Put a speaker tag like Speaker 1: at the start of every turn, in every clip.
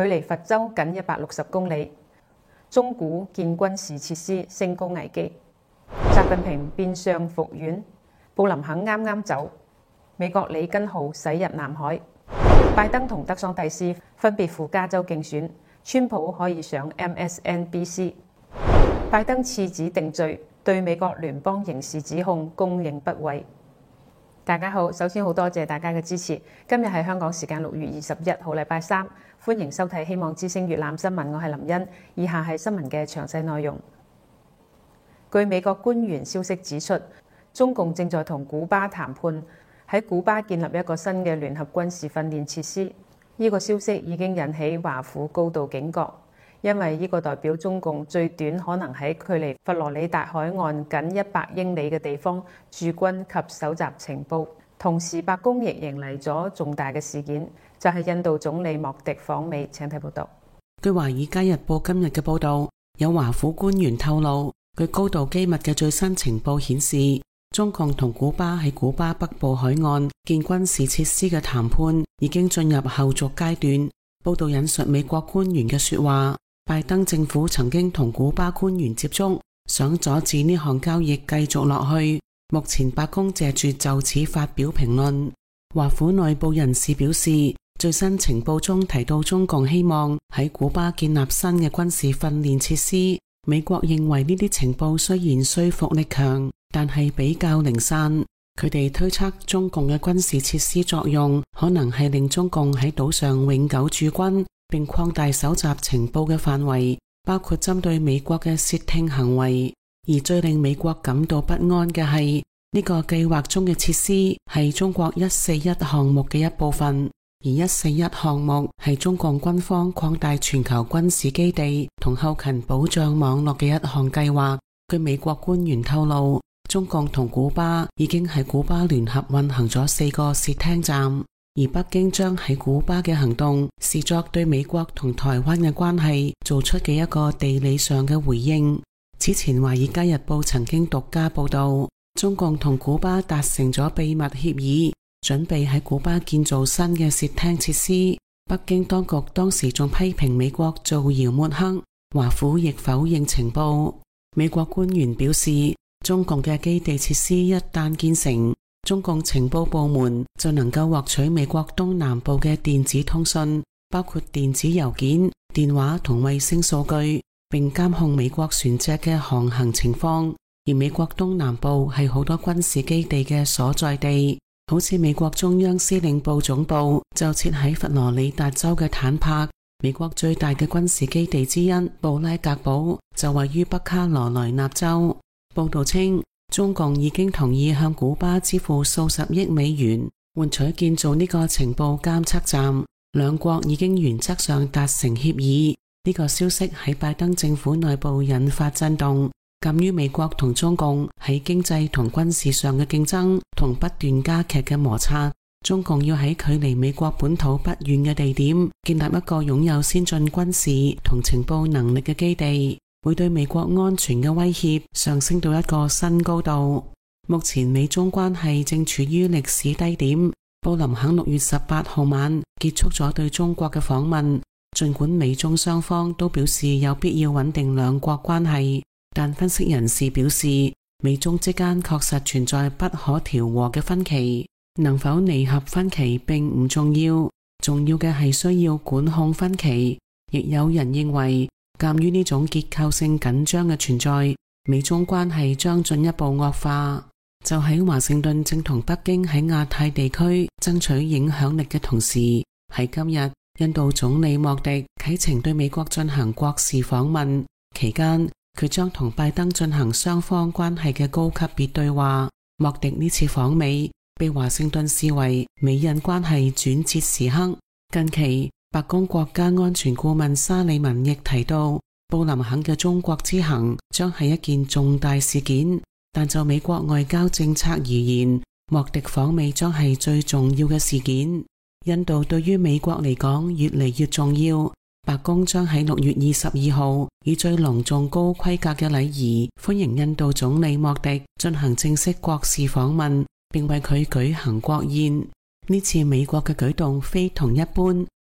Speaker 1: 距離佛州僅160公里。中古建軍事設施升高危機。習近平變相復遠，布林肯啱啱走。美國里根號駛入南海。拜登同德桑蒂斯分別赴加州競選，川普可以上 MSNBC。拜登次子定罪，對美國聯邦刑事指控供認不諱。大家好，首先好多謝大家嘅支持。今日係香港時間6月21號，禮拜三，歡迎收睇希望之聲粵覽新聞，我係林茵。以下係新聞嘅詳細內容。據美國官員消息指出，中共正在同古巴談判，喺古巴建立一個新嘅聯合軍事訓練設施。呢個消息已經引起華府高度警覺，因為呢個代表中共最短可能喺距離佛羅里達海岸僅100英里嘅地方駐軍及搜集情報。同時，白宮亦迎嚟咗重大嘅事件，就係印度總理莫迪訪美。請睇報道。
Speaker 2: 據《華爾街日報》今日嘅報導，有華府官員透露，據高度機密嘅最新情報顯示，中共同古巴喺古巴北部海岸建軍事設施嘅談判已經進入後續階段。報導引述美國官員嘅說話，拜登政府曾經同古巴官員接觸，想阻止呢項交易繼續落去。目前白宮借住就此發表評論。華府內部人士表示，最新情報中提到中共希望喺古巴建立新嘅軍事訓練設施。美國認為呢啲情報雖然說服力強，但係比較零散。佢哋推測中共嘅軍事設施作用可能係令中共喺島上永久駐軍，並擴大搜集情報嘅範圍，包括針對美國嘅竊聽行為。而最令美國感到不安嘅係，呢個計劃中嘅設施係中國141項目嘅一部分，而141項目係中共軍方擴大全球軍事基地同後勤保障網絡嘅一項計劃。據美國官員透露，中共同古巴已經喺古巴聯合運行咗4個竊聽站，而北京將喺古巴嘅行動視作對美國同台灣嘅關係做出嘅一個地理上嘅回應。此前《華爾街日報》曾經獨家報道，中共同古巴達成咗秘密協議，準備喺古巴建造新嘅竊聽設施。北京當局當時仲批評美國造謠抹黑，華府亦否認情報。美國官員表示，中共嘅基地設施一旦建成，中共情報部門就能夠獲取美國東南部嘅電子通訊，包括電子郵件、電話同衛星數據，並監控美國船隻嘅航行情況。而美國東南部係好多軍事基地嘅所在地，好似美國中央司令部總部就設喺佛羅里達州嘅坦帕。美國最大嘅軍事基地之一布拉格堡就位於北卡羅來納州。報道稱，中共已經同意向古巴支付數十億美元，換取建造呢個情報監測站。兩國已經原則上達成協議。呢個消息喺拜登政府內部引發震動。鑒於美國同中共喺經濟同軍事上嘅競爭同不斷加劇嘅摩擦，中共要喺距離美國本土不遠嘅地點建立一個擁有先進軍事同情報能力嘅基地，會對美國安全嘅威脅上升到一個新高度。目前美中關係正處於歷史低點。布林肯6月18號晚結束咗對中國嘅訪問，儘管美中雙方都表示有必要穩定兩國關係，但分析人士表示，美中之間確實存在不可調和嘅分歧，能否彌合分歧並唔重要，重要嘅係需要管控分歧。亦有人認為，鑒於呢種結構性緊張嘅存在，美中關係將進一步惡化。就喺華盛頓正同北京喺亞太地區爭取影響力嘅同時，喺今日，印度總理莫迪啟程對美國進行國事訪問，期間佢將同拜登進行雙方關係嘅高級別對話。莫迪呢次訪美被華盛頓視為美印關係轉折時刻。近期，白宮國家安全顧問沙利文亦提到，布林肯嘅中國之行將係一件重大事件，但就美國外交政策而言，莫迪訪美將係最重要嘅事件。印度對於美國嚟講越嚟越重要。白宮將喺6月22號以最隆重高規格嘅禮儀歡迎印度總理莫迪進行正式國事訪問，並為佢舉行國宴。呢次美國嘅舉動非同一般，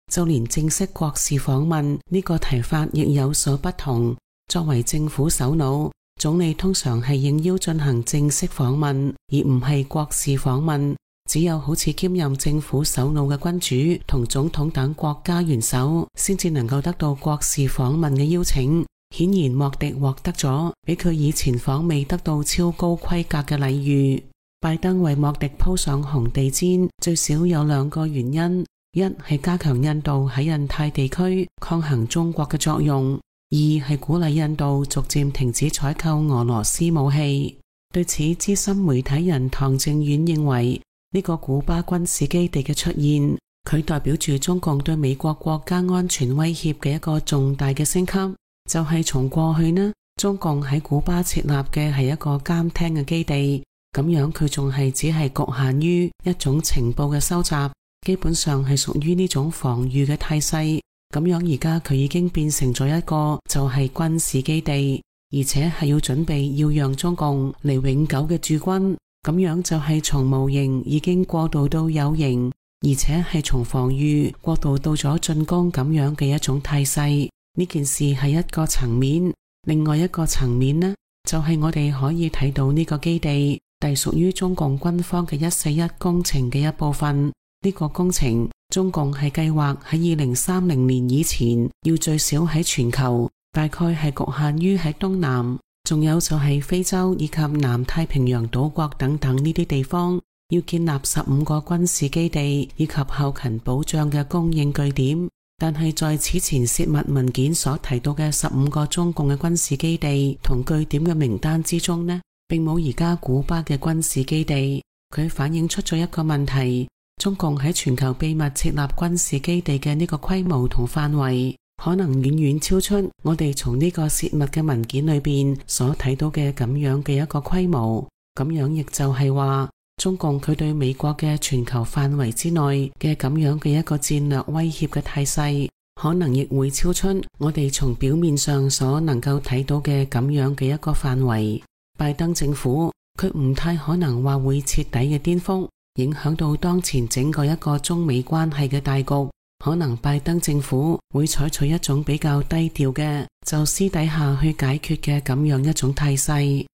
Speaker 2: 就連正式國事訪問呢個提法亦有所不同。作為政府首腦，總理通常係應邀進行正式訪問，而唔係國事訪問。只有好似兼任政府首腦嘅君主同總統等國家元首，先至能夠得到國事訪問嘅邀請。顯然莫迪獲得咗比佢以前訪未得到超高規格嘅禮遇。拜登為莫迪鋪上紅地毯，最少有兩個原因：一係加強印度喺印太地區抗衡中國嘅作用；二係鼓勵印度逐漸停止採購俄羅斯武器。對此，資深媒體人唐正遠認為，呢個古巴軍事基地嘅出現，佢代表住中共對美國國家安全威脅嘅一個重大嘅升級。就係從過去呢，中共喺古巴設立嘅係一個監聽嘅基地，咁樣佢仲係只係局限於一種情報嘅收集，基本上係屬於呢種防禦嘅態勢。咁樣而家佢已經變成咗一個就係軍事基地，而且係要準備要讓中共嚟永久嘅駐軍。咁樣就係從無形已經過渡到有形，而且係從防禦過渡到咗進攻咁樣嘅一種態勢。呢件事係一個層面，另外一個層面呢，就係我哋可以睇到呢個基地隸屬於中共軍方嘅141工程嘅一部分。呢個工程中共係計劃喺2030年以前要最少喺全球，大概係局限於喺東南，仲有就係非洲以及南太平洋島國等等呢啲地方，要建立15個軍事基地以及後勤保障嘅供應據點。但係在此前泄密文件所提到嘅15個中共嘅軍事基地同據點嘅名單之中呢，並冇而家古巴嘅軍事基地。佢反映出咗一個問題：中共喺全球秘密設立軍事基地嘅呢個規模同範圍，可能遠遠超出我哋從呢個泄密嘅文件裏邊所睇到嘅咁樣嘅一個規模。咁樣亦就係話，中共佢對美國嘅全球範圍之內嘅咁樣嘅一個戰略威脅嘅態勢，可能亦會超出我哋從表面上所能夠睇到嘅咁樣嘅一個範圍。拜登政府佢唔太可能話會徹底嘅顛覆，影響到當前整個一個中美關係嘅大局。可能拜登政府會採取一種比較低調嘅，就私底下去解決嘅咁樣一種態勢。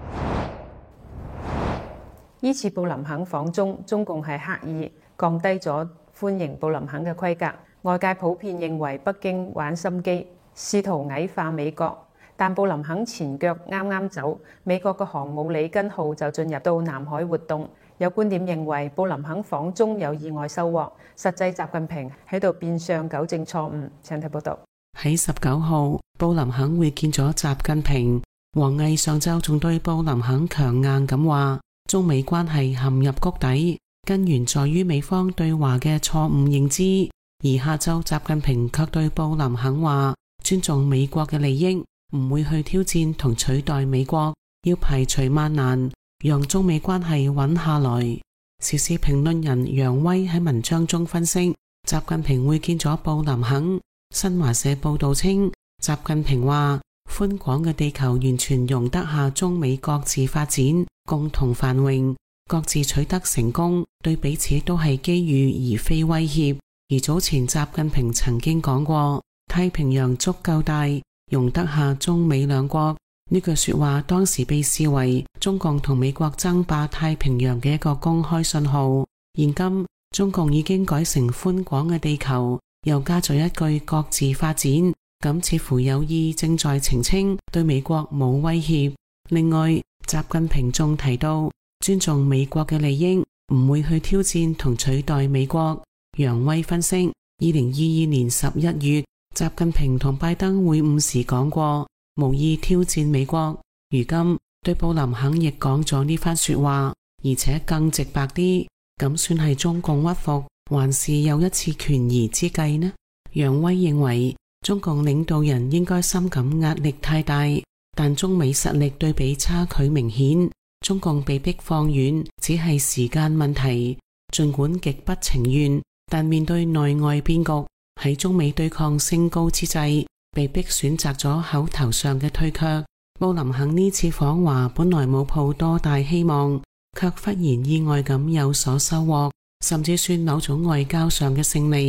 Speaker 1: 依次布林肯訪中，中共係刻意降低咗歡迎布林肯嘅規格。外界普遍認為北京玩心機，試圖矮化美國。但布林肯前腳啱啱走，美國嘅航母里根號就進入到南海活動。有觀點認為布林肯訪中有意外收穫，實際習近平喺度變相糾正錯誤。請睇報道。
Speaker 2: 喺19號，布林肯會見咗習近平。王毅上晝仲對布林肯強硬咁話，中美關係陷入谷底，根源在於美方對華嘅錯誤認知。而下晝習近平卻對布林肯話，尊重美國嘅利益，唔會去挑戰同取代美國，要排除萬難，讓中美關係穩下來。時事評論人楊威喺文章中分析，習近平會見咗布林肯。新華社報道稱，習近平話，寬廣嘅地球完全容得下中美各自發展，共同繁榮，各自取得成功，對彼此都係機遇而非威脅。而早前習近平曾經講過，太平洋足夠大，容得下中美兩國。呢句說話當時被視為中共同美國爭霸太平洋嘅一個公開信號。現今中共已經改成寬廣嘅地球，又加咗一句各自發展，咁似乎有意正在澄清對美國冇威脅。另外，習近平仲提到尊重美國嘅利益，唔會去挑戰同取代美國。楊威分析，2022年11月，習近平同拜登會晤時講過，無意挑戰美國。如今對布林肯亦講咗呢番說話，而且更直白啲，咁算係中共屈服，還是有一次權宜之計呢？楊威認為，中共領導人應該深感壓力太大，但中美實力對比差距明顯，中共被迫放軟只係時間問題。盡管極不情願，但面對內外變局，喺中美對抗升高之際，被迫選擇咗口頭上嘅退卻。布林肯呢次訪華本來冇抱多大希望，卻忽然意外咁有所收穫，甚至算某種外交上嘅勝利。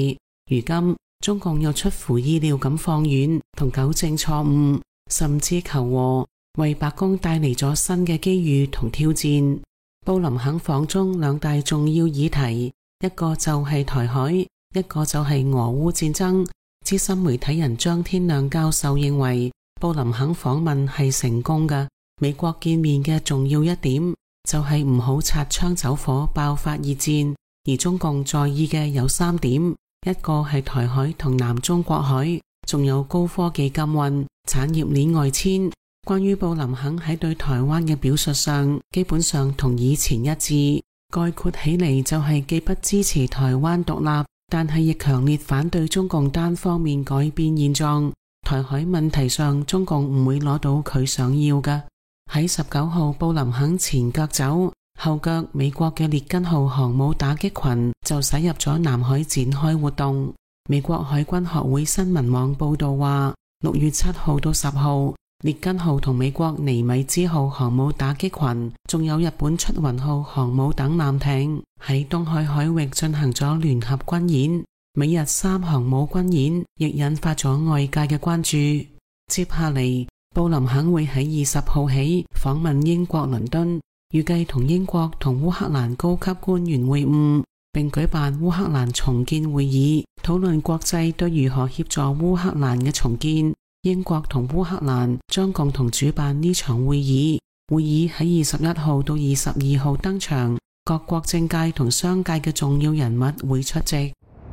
Speaker 2: 如今中共又出乎意料咁放軟同糾正錯誤，甚至求和，為白宮帶嚟咗新嘅機遇同挑戰。布林肯訪中兩大重要議題，一個就係台海，一個就係俄烏戰爭。資深媒體人張天亮教授認為，布林肯訪問係成功嘅。美國見面嘅重要一點就係唔好擦槍走火爆發熱戰，而中共在意嘅有3點，一個係台海同南中國海，仲有高科技禁運、產業鏈外遷。關於布林肯喺對台灣嘅表述上，基本上同以前一致，概括起嚟就係既不支持台灣獨立，但係亦強烈反對中共單方面改變現狀。台海問題上，中共唔會攞到佢想要嘅。喺19號，布林肯前腳走，後腳美國嘅列根號航母打擊群就駛入咗南海展開活動。美國海軍學會新聞網報道話，6月7號到10號，列根號同美國尼米茲號航母打擊群，仲有日本出雲號航母等艦艇喺東海海域進行咗聯合軍演，美日3航母軍演亦引發咗外界嘅關注。接下嚟，布林肯會喺20號起訪問英國倫敦，預計同英國同烏克蘭高級官員會晤，並舉辦烏克蘭重建會議，討論國際對如何協助烏克蘭嘅重建。英國同烏克蘭將共同主辦呢場會議，會議喺21號到22號登場，各國政界同商界嘅重要人物會出席。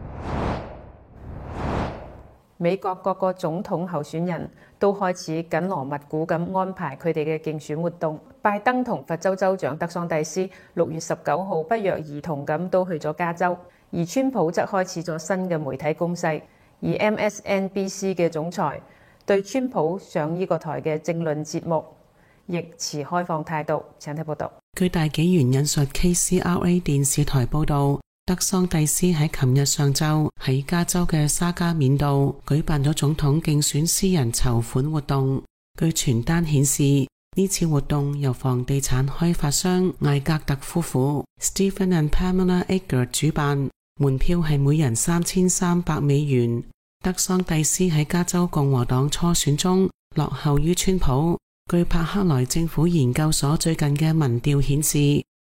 Speaker 1: 美國各個總統候選人都開始緊鑼密鼓咁安排佢哋嘅競選活動。拜登同佛州州長德桑蒂斯6月19號不約而同咁都去咗加州，而川普則開始咗新嘅媒體攻勢。而 MSNBC 嘅總裁對川普上呢個台嘅政論節目亦持開放態度。請睇報道。
Speaker 2: 據大紀元引述 KCRA 電視台報道，德桑蒂斯喺琴日上晝喺加州嘅沙加緬度舉辦咗總統競選私人籌款活動。據傳單顯示，呢次活動由房地產開發商艾格特夫婦 Stephen and Pamela Eggert 主辦，門票係每人3300美元。德桑蒂斯喺加州共和黨初選中落後於川普。據柏克萊政府研究所最近嘅民調顯示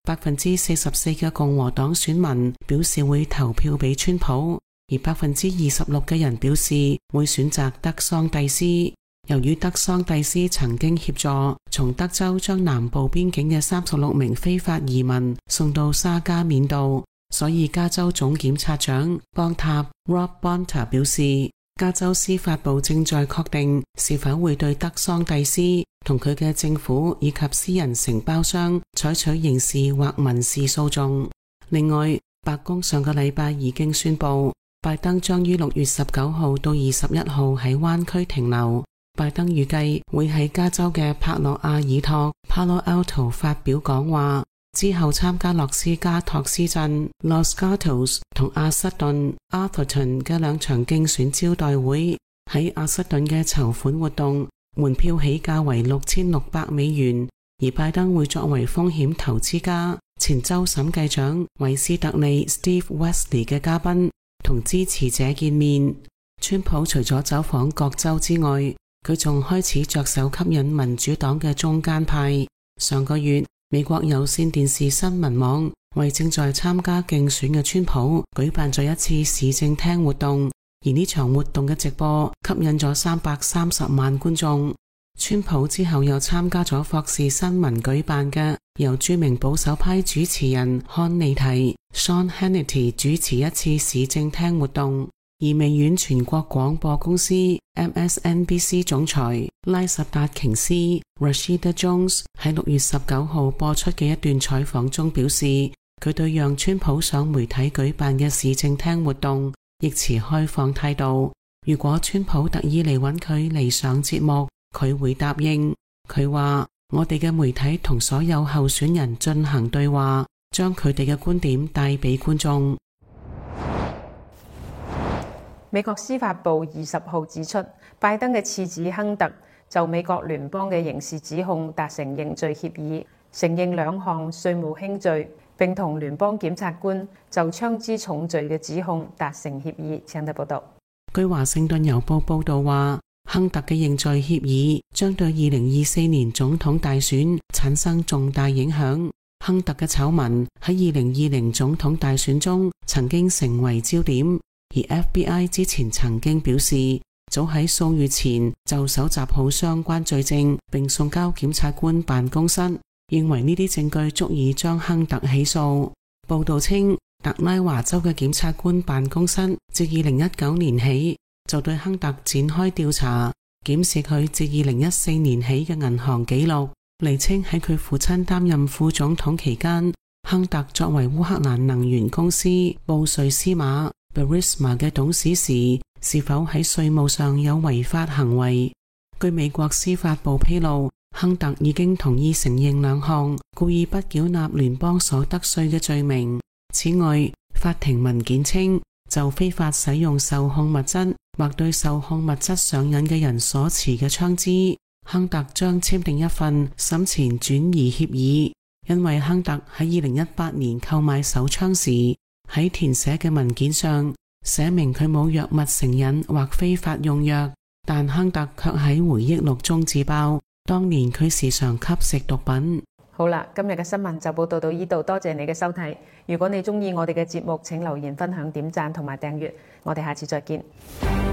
Speaker 2: ，44% 嘅共和黨選民表示會投票俾川普，而26% 嘅人表示會選擇德桑蒂斯。由於德桑蒂斯曾經協助從德州將南部邊境嘅36名非法移民送到沙加緬度，所以加州總檢察長邦塔 Rob Bonta 表示，加州司法部正在確定是否會對德桑蒂斯同佢嘅政府以及私人承包商採取刑事或民事訴訟。另外，白宮上個禮拜已經宣布，拜登將於6月19號到21號喺灣區停留。拜登預計會喺加州嘅帕洛阿爾托 Palo Alto 發表講話，之後參加洛斯加托斯鎮 Los Gatos 同阿瑟頓 Atherton 嘅2場競選招待會。喺阿瑟頓嘅籌款活動，門票起價為6600美元，而拜登會作為風險投資家、前州審計長韋斯特利 Steve Wesley 嘅嘉賓，同支持者見面。川普除咗走訪各州之外，佢仲開始着手吸引民主黨嘅中間派。上個月，美國有線電視新聞網為正在參加競選嘅川普舉辦咗一次市政廳活動，而呢場活動嘅直播吸引咗330萬觀眾。川普之後又參加咗霍士新聞舉辦嘅由著名保守派主持人漢尼提 Sean Hannity 主持一次市政廳活動。而微軟全國廣播公司 MSNBC 總裁拉什達瓊斯 Rashida Jones 喺6月19號播出嘅一段採訪中表示，佢對讓川普上媒體舉辦嘅市政廳活動亦持開放態度。如果川普特意嚟揾佢嚟上節目，佢會答應。佢話，我哋嘅媒體同所有候選人進行對話，將佢哋嘅觀點帶俾觀眾。
Speaker 1: 美國司法部20號指出，拜登嘅次子亨特就美國聯邦嘅刑事指控達成認罪協議，承認2項稅務輕罪， 並同聯邦檢察官就槍支重罪嘅指控達成協議。請睇報道。
Speaker 2: 據華盛頓郵報報道話，亨特嘅認罪協議將對2024年總統大選產生重大影響。亨特嘅醜聞喺2020總統大選中曾經成為焦點，而 FBI 之前曾經表示，早喺數月前就搜集好相關罪證，並送交檢察官辦公室，認為呢啲證據足以將亨特起訴。報道稱，特拉華州嘅檢察官辦公室自2019年起就對亨特展開調查，檢視佢自2014年起嘅銀行記錄，釐清喺佢父親擔任副總統期間，亨特作為烏克蘭能源公司布瑞斯馬 Burisma 嘅董事時，是否喺稅務上有違法行為。據美國司法部披露，亨特已經同意承認2項故意不繳納聯邦所得稅嘅罪名。此外，法庭文件稱，就非法使用受控物質或對受控物質上癮嘅人所持嘅槍支，亨特將簽訂一份審前轉移協議。因為亨特喺2018年購買手槍時，喺填寫嘅文件上寫明佢冇藥物成癮或非法用藥，但亨特卻喺回憶錄中自爆，當年佢時常吸食毒品。
Speaker 1: 好啦，今日嘅新聞就報道到呢度，多謝你嘅收睇。如果你鍾意我哋嘅節目，請留言、分享、點讚同埋訂閱。我哋下次再見。